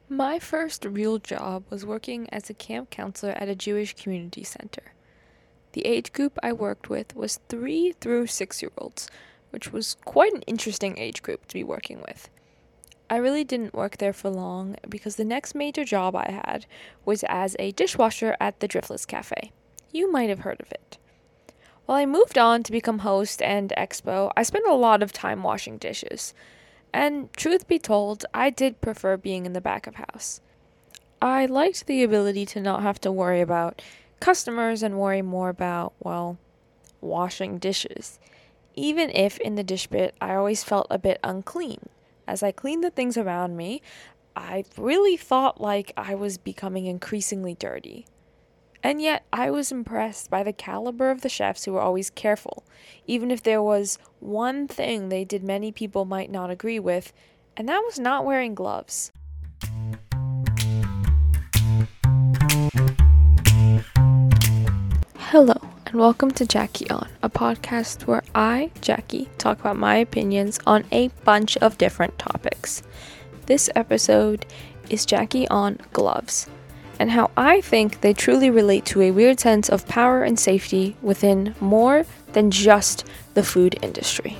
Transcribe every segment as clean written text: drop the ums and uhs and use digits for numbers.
My first real job was working as a camp counselor at a Jewish community center. The age group I worked with was 3 through 6-year-olds, which was quite an interesting age group to be working with. I really didn't work there for long because the next major job I had was as a dishwasher at the Driftless Cafe. You might have heard of it. While I moved on to become host and expo, I spent a lot of time washing dishes. And truth be told, I did prefer being in the back of house. I liked the ability to not have to worry about customers and worry more about, well, washing dishes. Even if in the dish pit I always felt a bit unclean. As I cleaned the things around me, I really thought like I was becoming increasingly dirty. And yet, I was impressed by the caliber of the chefs who were always careful, even if there was one thing they did many people might not agree with, and that was not wearing gloves. Hello, and welcome to Jackie On, a podcast where I, Jackie, talk about my opinions on a bunch of different topics. This episode is Jackie on gloves, and how I think they truly relate to a weird sense of power and safety within more than just the food industry.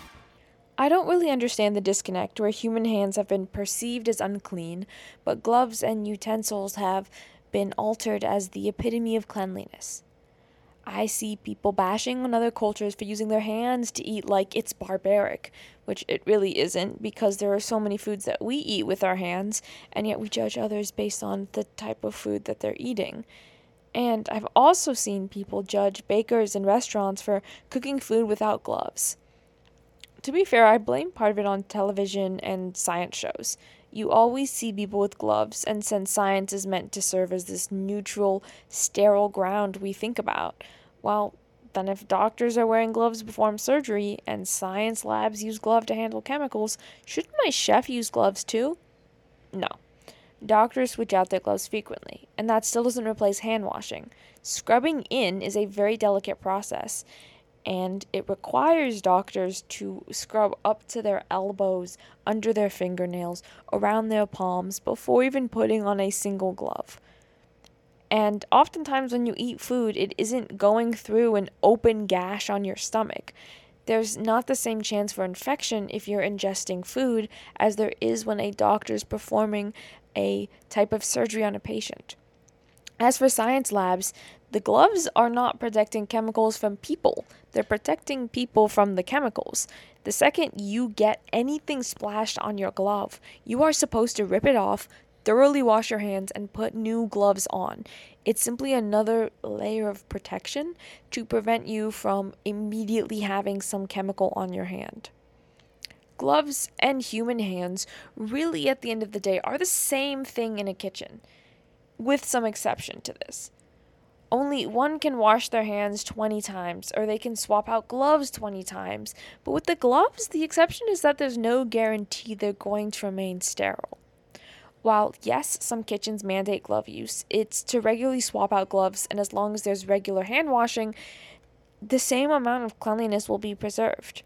I don't really understand the disconnect where human hands have been perceived as unclean, but gloves and utensils have been altered as the epitome of cleanliness. I see people bashing on other cultures for using their hands to eat like it's barbaric, which it really isn't because there are so many foods that we eat with our hands, and yet we judge others based on the type of food that they're eating. And I've also seen people judge bakers and restaurants for cooking food without gloves. To be fair, I blame part of it on television and science shows. You always see people with gloves, and since science is meant to serve as this neutral, sterile ground we think about, well, then if doctors are wearing gloves to perform surgery and science labs use gloves to handle chemicals, shouldn't my chef use gloves too? No. Doctors switch out their gloves frequently, and that still doesn't replace hand washing. Scrubbing in is a very delicate process, and it requires doctors to scrub up to their elbows, under their fingernails, around their palms, before even putting on a single glove. And oftentimes, when you eat food, it isn't going through an open gash on your stomach. There's not the same chance for infection if you're ingesting food as there is when a doctor's performing a type of surgery on a patient. As for science labs, the gloves are not protecting chemicals from people. They're protecting people from the chemicals. The second you get anything splashed on your glove, you are supposed to rip it off, thoroughly wash your hands, and put new gloves on. It's simply another layer of protection to prevent you from immediately having some chemical on your hand. Gloves and human hands, really at the end of the day, are the same thing in a kitchen, with some exception to this. Only one can wash their hands 20 times, or they can swap out gloves 20 times. But with the gloves, the exception is that there's no guarantee they're going to remain sterile. While, yes, some kitchens mandate glove use, it's to regularly swap out gloves, and as long as there's regular hand washing, the same amount of cleanliness will be preserved.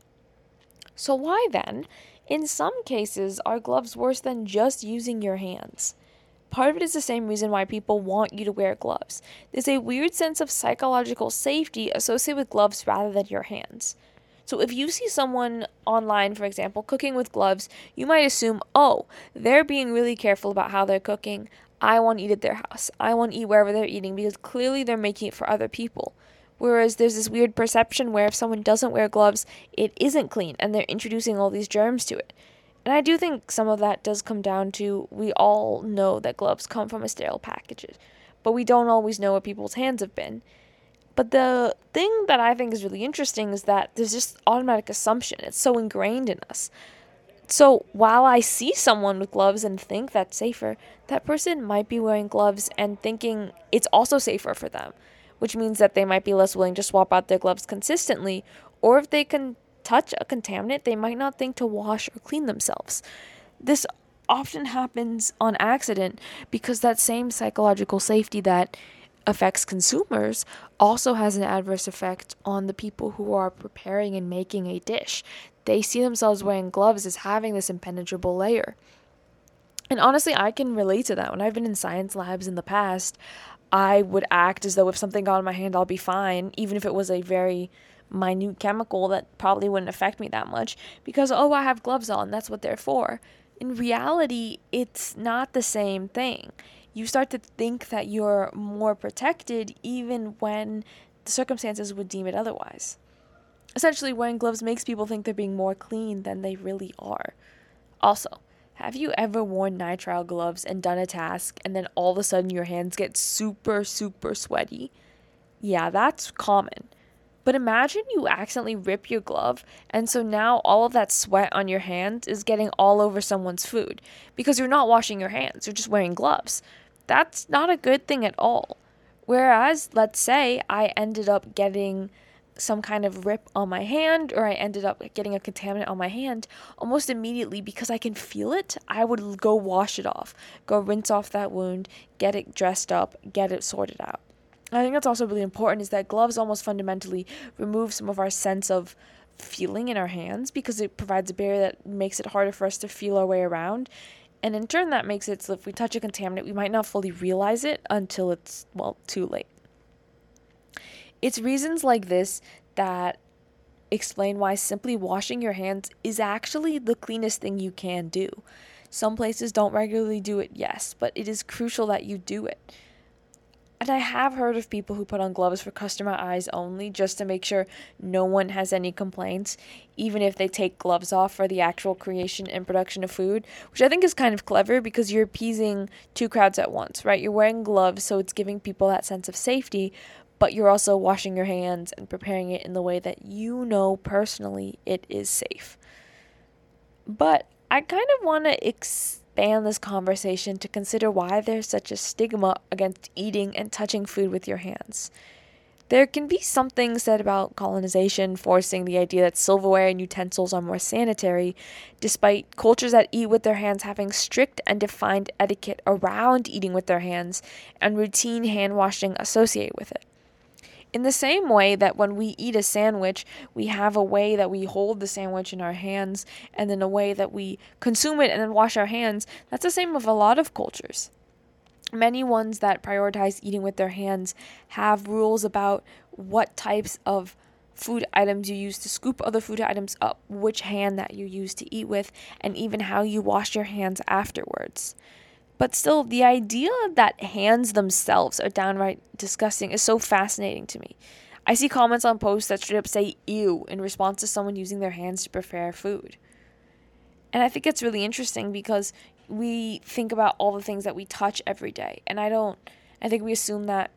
So why then, in some cases, are gloves worse than just using your hands? Part of it is the same reason why people want you to wear gloves. There's a weird sense of psychological safety associated with gloves rather than your hands. So if you see someone online, for example, cooking with gloves, you might assume, oh, they're being really careful about how they're cooking. I want to eat at their house. I want to eat wherever they're eating because clearly they're making it for other people. Whereas there's this weird perception where if someone doesn't wear gloves, it isn't clean and they're introducing all these germs to it. And I do think some of that does come down to we all know that gloves come from a sterile package, but we don't always know what people's hands have been. But the thing that I think is really interesting is that there's just automatic assumption. It's so ingrained in us. So while I see someone with gloves and think that's safer, that person might be wearing gloves and thinking it's also safer for them, which means that they might be less willing to swap out their gloves consistently, or if they can touch a contaminant, they might not think to wash or clean themselves. This often happens on accident because that same psychological safety that affects consumers also has an adverse effect on the people who are preparing and making a dish. They see themselves wearing gloves as having this impenetrable layer. And honestly, I can relate to that. When I've been in science labs in the past, I would act as though if something got on my hand, I'll be fine, even if it was a very minute chemical that probably wouldn't affect me that much, because, oh, I have gloves on, that's what they're for. In reality, it's not the same thing. You start to think that you're more protected even when the circumstances would deem it otherwise. Essentially, wearing gloves makes people think they're being more clean than they really are. Also, have you ever worn nitrile gloves and done a task and then all of a sudden your hands get super, super sweaty? Yeah, that's common. But imagine you accidentally rip your glove, and so now all of that sweat on your hands is getting all over someone's food because you're not washing your hands, you're just wearing gloves. That's not a good thing at all. Whereas, let's say I ended up getting some kind of rip on my hand, or I ended up getting a contaminant on my hand, almost immediately because I can feel it, I would go wash it off, go rinse off that wound, get it dressed up, get it sorted out. I think that's also really important, is that gloves almost fundamentally remove some of our sense of feeling in our hands because it provides a barrier that makes it harder for us to feel our way around. And in turn, that makes it so if we touch a contaminant, we might not fully realize it until it's, well, too late. It's reasons like this that explain why simply washing your hands is actually the cleanest thing you can do. Some places don't regularly do it, yes, but it is crucial that you do it. And I have heard of people who put on gloves for customer eyes only just to make sure no one has any complaints, even if they take gloves off for the actual creation and production of food, which I think is kind of clever because you're appeasing two crowds at once, right? You're wearing gloves, so it's giving people that sense of safety, but you're also washing your hands and preparing it in the way that you know personally it is safe. But I kind of want to expand this conversation to consider why there's such a stigma against eating and touching food with your hands. There can be something said about colonization forcing the idea that silverware and utensils are more sanitary, despite cultures that eat with their hands having strict and defined etiquette around eating with their hands and routine hand washing associated with it. In the same way that when we eat a sandwich, we have a way that we hold the sandwich in our hands and then a way that we consume it and then wash our hands, that's the same with a lot of cultures. Many ones that prioritize eating with their hands have rules about what types of food items you use to scoop other food items up, which hand that you use to eat with, and even how you wash your hands afterwards. But still, the idea that hands themselves are downright disgusting is so fascinating to me. I see comments on posts that straight up say ew in response to someone using their hands to prepare food. And I think it's really interesting because we think about all the things that we touch every day. And I think we assume that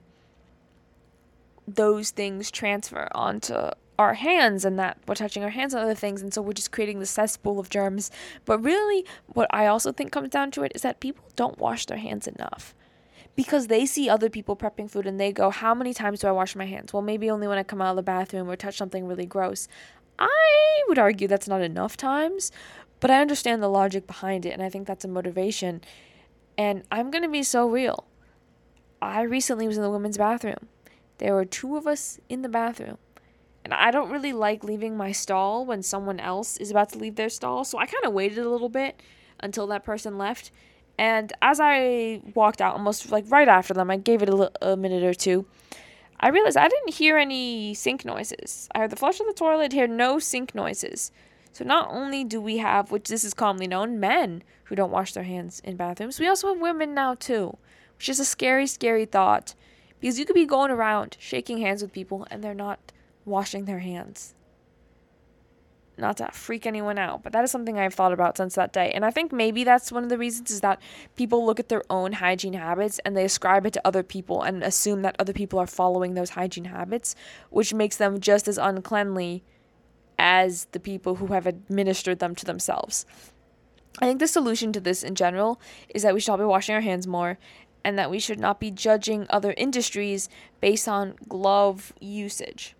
those things transfer onto our hands and that we're touching our hands on other things, and so we're just creating the cesspool of germs. But really, what I also think comes down to it is that people don't wash their hands enough because they see other people prepping food and they go, how many times do I wash my hands? Well, maybe only when I come out of the bathroom or touch something really gross. I would argue that's not enough times, but I understand the logic behind it, and I think that's a motivation. And I'm going to be so real. I recently was in the women's bathroom. There were two of us in the bathroom. And I don't really like leaving my stall when someone else is about to leave their stall. So I kind of waited a little bit until that person left. And as I walked out, almost like right after them, I gave it a minute or two. I realized I didn't hear any sink noises. I heard the flush of the toilet, heard no sink noises. So not only do we have, which this is commonly known, men who don't wash their hands in bathrooms, we also have women now too, which is a scary, scary thought. Because you could be going around shaking hands with people and they're not washing their hands. Not to freak anyone out, but that is something I've thought about since that day. And I think maybe that's one of the reasons is that people look at their own hygiene habits and they ascribe it to other people and assume that other people are following those hygiene habits, which makes them just as uncleanly as the people who have administered them to themselves. I think the solution to this in general is that we should all be washing our hands more and that we should not be judging other industries based on glove usage.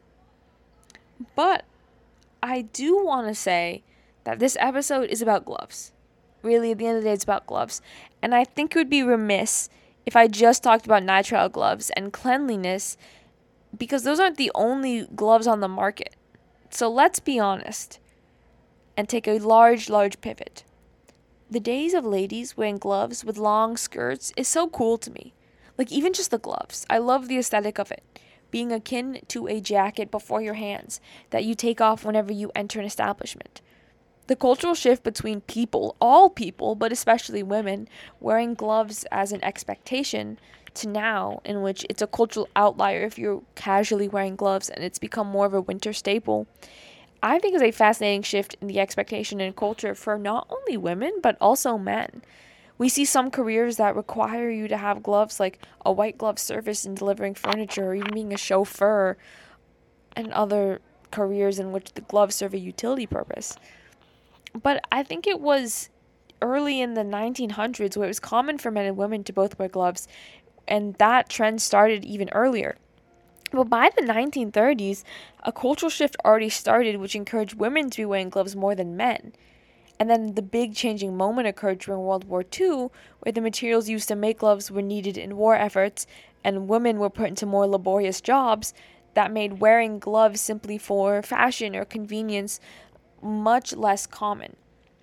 But I do want to say that this episode is about gloves. Really, at the end of the day, it's about gloves. And I think it would be remiss if I just talked about nitrile gloves and cleanliness because those aren't the only gloves on the market. So let's be honest and take a large, large pivot. The days of ladies wearing gloves with long skirts is so cool to me. Like, even just the gloves. I love the aesthetic of it. Being akin to a jacket before your hands that you take off whenever you enter an establishment. The cultural shift between people, all people, but especially women, wearing gloves as an expectation to now, in which it's a cultural outlier if you're casually wearing gloves and it's become more of a winter staple, I think is a fascinating shift in the expectation and culture for not only women, but also men. We see some careers that require you to have gloves, like a white glove service in delivering furniture, or even being a chauffeur, and other careers in which the gloves serve a utility purpose. But I think it was early in the 1900s where it was common for men and women to both wear gloves, and that trend started even earlier. But by the 1930s, a cultural shift already started which encouraged women to be wearing gloves more than men. And then the big changing moment occurred during World War II, where the materials used to make gloves were needed in war efforts, and women were put into more laborious jobs that made wearing gloves simply for fashion or convenience much less common.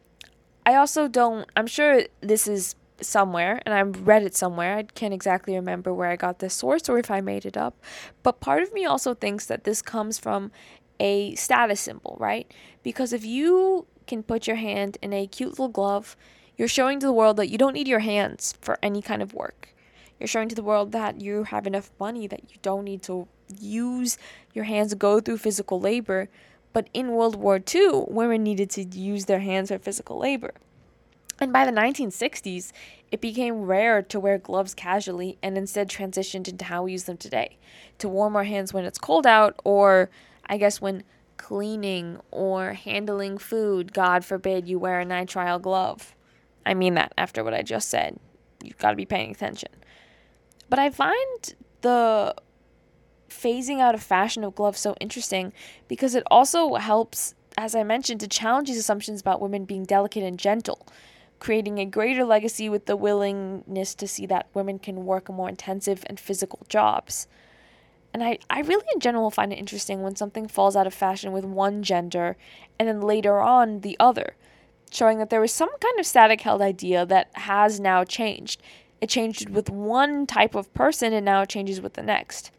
I'm sure this is somewhere, and I've read it somewhere. I can't exactly remember where I got this source or if I made it up. But part of me also thinks that this comes from a status symbol, right? Because if you can put your hand in a cute little glove, you're showing to the world that you don't need your hands for any kind of work. You're showing to the world that you have enough money that you don't need to use your hands to go through physical labor. But in World War II, women needed to use their hands for physical labor. And by the 1960s, it became rare to wear gloves casually and instead transitioned into how we use them today. To warm our hands when it's cold out, or I guess when cleaning or handling food, God forbid you wear a nitrile glove. I mean that after what I just said. You've got to be paying attention. But I find the phasing out of fashion of gloves so interesting because it also helps, as I mentioned, to challenge these assumptions about women being delicate and gentle, creating a greater legacy with the willingness to see that women can work more intensive and physical jobs. And I really in general find it interesting when something falls out of fashion with one gender and then later on the other, showing that there was some kind of static held idea that has now changed. It changed with one type of person and now it changes with the next.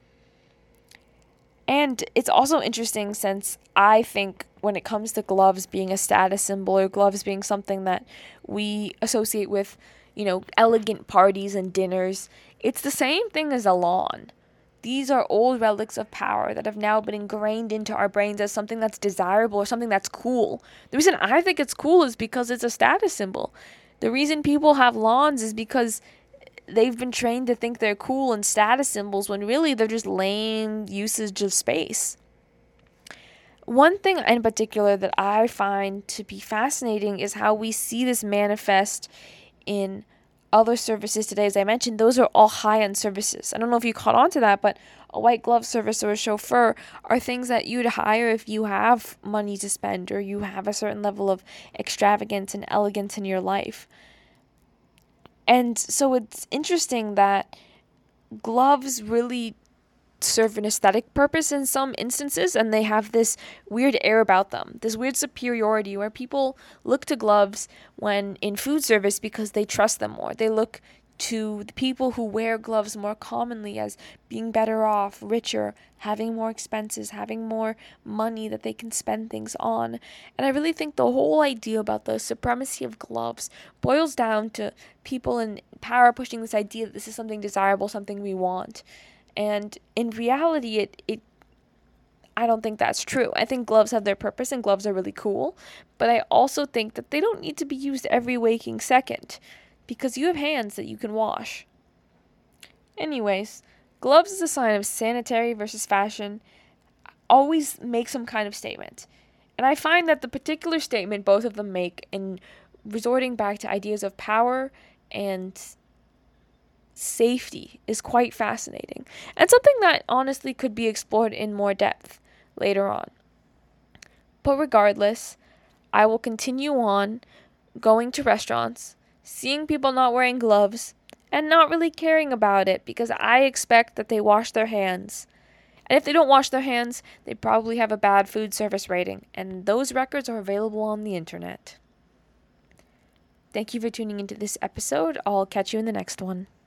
And it's also interesting since I think when it comes to gloves being a status symbol or gloves being something that we associate with, elegant parties and dinners, it's the same thing as a lawn. These are old relics of power that have now been ingrained into our brains as something that's desirable or something that's cool. The reason I think it's cool is because it's a status symbol. The reason people have lawns is because they've been trained to think they're cool and status symbols when really they're just lame usage of space. One thing in particular that I find to be fascinating is how we see this manifest in other services today. As I mentioned, those are all high-end services. I don't know if you caught on to that, but a white glove service or a chauffeur are things that you'd hire if you have money to spend or you have a certain level of extravagance and elegance in your life. And so it's interesting that gloves really serve an aesthetic purpose in some instances, and they have this weird air about them, this weird superiority where people look to gloves when in food service because they trust them more. They look to the people who wear gloves more commonly as being better off, richer, having more expenses, having more money that they can spend things on. And I really think the whole idea about the supremacy of gloves boils down to people in power pushing this idea that this is something desirable, something we want. And in reality, I don't think that's true. I think gloves have their purpose and gloves are really cool, but I also think that they don't need to be used every waking second because you have hands that you can wash. Anyways, gloves is a sign of sanitary versus fashion. Always make some kind of statement. And I find that the particular statement both of them make in resorting back to ideas of power and safety is quite fascinating and something that honestly could be explored in more depth later on. But regardless, I will continue on going to restaurants, seeing people not wearing gloves, and not really caring about it because I expect that they wash their hands. And if they don't wash their hands, they probably have a bad food service rating, and those records are available on the internet. Thank you for tuning into this episode. I'll catch you in the next one.